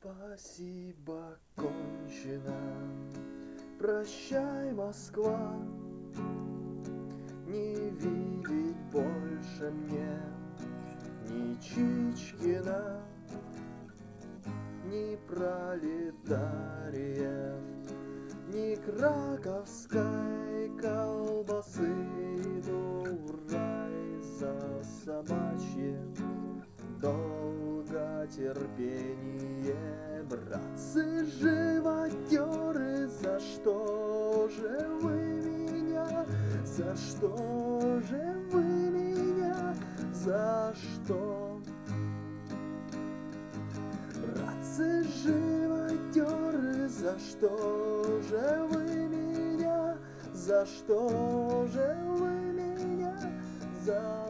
Спасибо, кончено. Прощай, Москва. Не видеть больше мне ни Чичкина, ни пролетариев, ни краковской колбасы. Иду в рай за собачье долготерпение. Братцы живодеры, за что же вы меня? За что же вы меня? За что? Братцы живодеры, за что же вы меня? За что же вы меня? За